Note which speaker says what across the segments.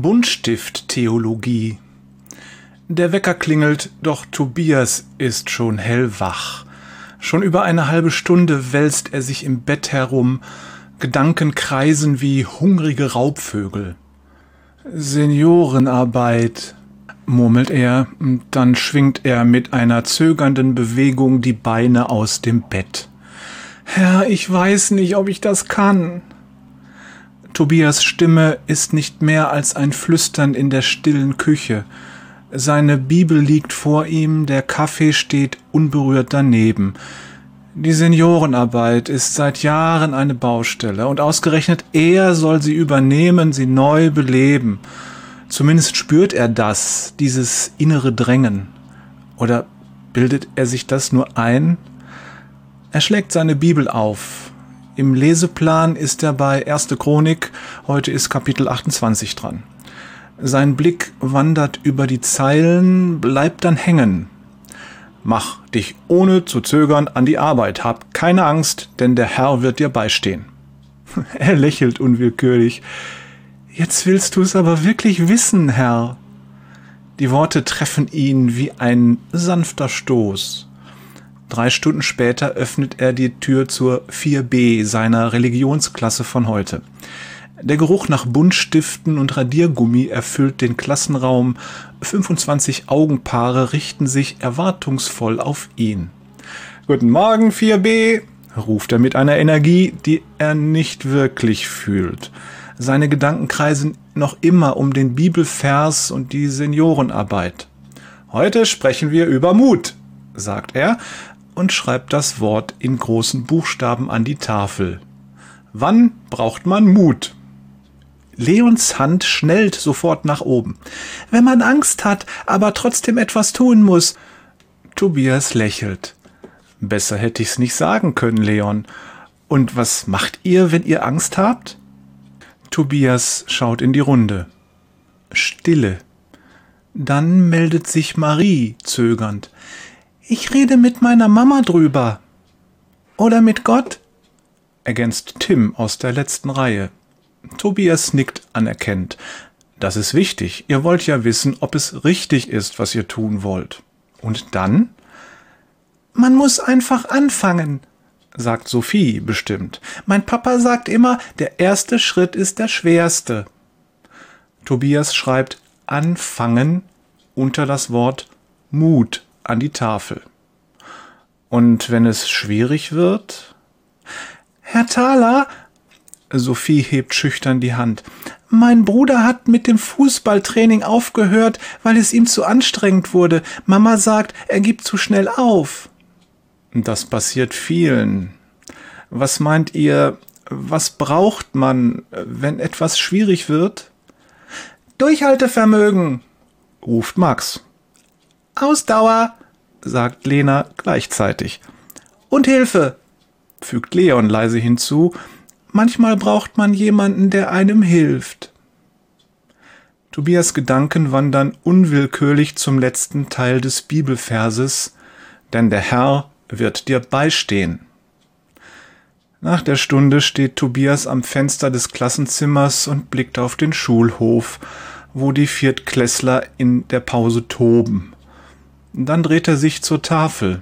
Speaker 1: Buntstift-Theologie. Der Wecker klingelt, doch Tobias ist schon hellwach. Schon über eine halbe Stunde wälzt er sich im Bett herum, Gedanken kreisen wie hungrige Raubvögel. Seniorenarbeit, murmelt er, dann schwingt er mit einer zögernden Bewegung die Beine aus dem Bett. Herr, ich weiß nicht, ob ich das kann. Tobias' Stimme ist nicht mehr als ein Flüstern in der stillen Küche. Seine Bibel liegt vor ihm, der Kaffee steht unberührt daneben. Die Seniorenarbeit ist seit Jahren eine Baustelle und ausgerechnet er soll sie übernehmen, sie neu beleben. Zumindest spürt er das, dieses innere Drängen. Oder bildet er sich das nur ein? Er schlägt seine Bibel auf. Im Leseplan ist er bei 1. Chronik, heute ist Kapitel 28 dran. Sein Blick wandert über die Zeilen, bleibt dann hängen. Mach dich ohne zu zögern an die Arbeit, hab keine Angst, denn der Herr wird dir beistehen. Er lächelt unwillkürlich. Jetzt willst du es aber wirklich wissen, Herr. Die Worte treffen ihn wie ein sanfter Stoß. 3 Stunden später öffnet er die Tür zur 4b seiner Religionsklasse von heute. Der Geruch nach Buntstiften und Radiergummi erfüllt den Klassenraum. 25 Augenpaare richten sich erwartungsvoll auf ihn. Guten Morgen, 4b, ruft er mit einer Energie, die er nicht wirklich fühlt. Seine Gedanken kreisen noch immer um den Bibelvers und die Seniorenarbeit. Heute sprechen wir über Mut, sagt er und schreibt das Wort in großen Buchstaben an die Tafel. Wann braucht man Mut? Leons Hand schnellt sofort nach oben. Wenn man Angst hat, aber trotzdem etwas tun muss. Tobias lächelt. Besser hätte ich's nicht sagen können, Leon. Und was macht ihr, wenn ihr Angst habt? Tobias schaut in die Runde. Stille. Dann meldet sich Marie zögernd. Ich rede mit meiner Mama drüber. Oder mit Gott? Ergänzt Tim aus der letzten Reihe. Tobias nickt anerkennend. Das ist wichtig. Ihr wollt ja wissen, ob es richtig ist, was ihr tun wollt. Und dann? Man muss einfach anfangen, sagt Sophie bestimmt. Mein Papa sagt immer, der erste Schritt ist der schwerste. Tobias schreibt anfangen unter das Wort Mut an die Tafel. Und wenn es schwierig wird? Herr Thaler, Sophie hebt schüchtern die Hand. Mein Bruder hat mit dem Fußballtraining aufgehört, weil es ihm zu anstrengend wurde. Mama sagt, er gibt zu schnell auf. Das passiert vielen. Was meint ihr, was braucht man, wenn etwas schwierig wird? Durchhaltevermögen, ruft Max. Ausdauer, sagt Lena gleichzeitig. Und Hilfe, fügt Leon leise hinzu. Manchmal braucht man jemanden, der einem hilft. Tobias' Gedanken wandern unwillkürlich zum letzten Teil des Bibelverses, denn der Herr wird dir beistehen. Nach der Stunde steht Tobias am Fenster des Klassenzimmers und blickt auf den Schulhof, wo die Viertklässler in der Pause toben. Dann dreht er sich zur Tafel.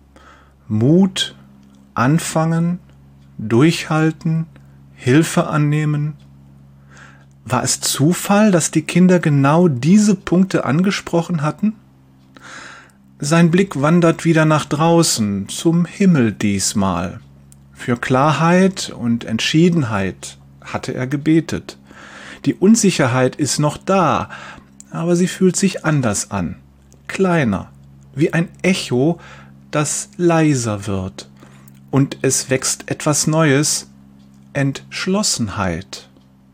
Speaker 1: Mut, anfangen, durchhalten, Hilfe annehmen. War es Zufall, dass die Kinder genau diese Punkte angesprochen hatten? Sein Blick wandert wieder nach draußen, zum Himmel diesmal. Für Klarheit und Entschiedenheit hatte er gebetet. Die Unsicherheit ist noch da, aber sie fühlt sich anders an. Kleiner, wie ein Echo, das leiser wird. Und es wächst etwas Neues, Entschlossenheit.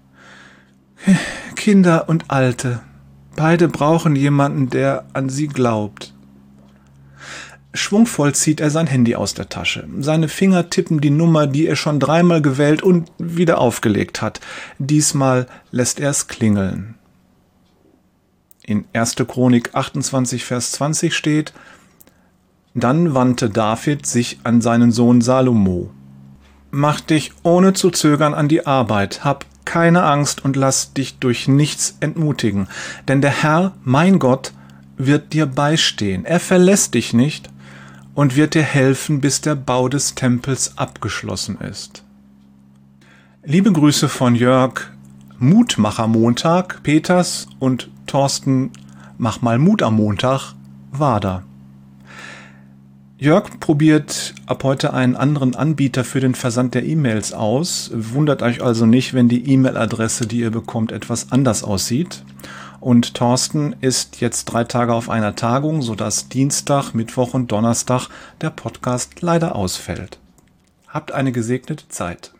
Speaker 1: Kinder und Alte, beide brauchen jemanden, der an sie glaubt. Schwungvoll zieht er sein Handy aus der Tasche. Seine Finger tippen die Nummer, die er schon 3-mal gewählt und wieder aufgelegt hat. Diesmal lässt er es klingeln. In 1. Chronik 28, Vers 20 steht: Dann wandte David sich an seinen Sohn Salomo. Mach dich ohne zu zögern an die Arbeit, hab keine Angst und lass dich durch nichts entmutigen, denn der Herr, mein Gott, wird dir beistehen. Er verlässt dich nicht und wird dir helfen, bis der Bau des Tempels abgeschlossen ist. Liebe Grüße von Jörg, Mutmacher Montag, Peters und Thorsten, mach mal Mut am Montag, Wader. Jörg probiert ab heute einen anderen Anbieter für den Versand der E-Mails aus. Wundert euch also nicht, wenn die E-Mail-Adresse, die ihr bekommt, etwas anders aussieht. Und Thorsten ist jetzt 3 Tage auf einer Tagung, sodass Dienstag, Mittwoch und Donnerstag der Podcast leider ausfällt. Habt eine gesegnete Zeit.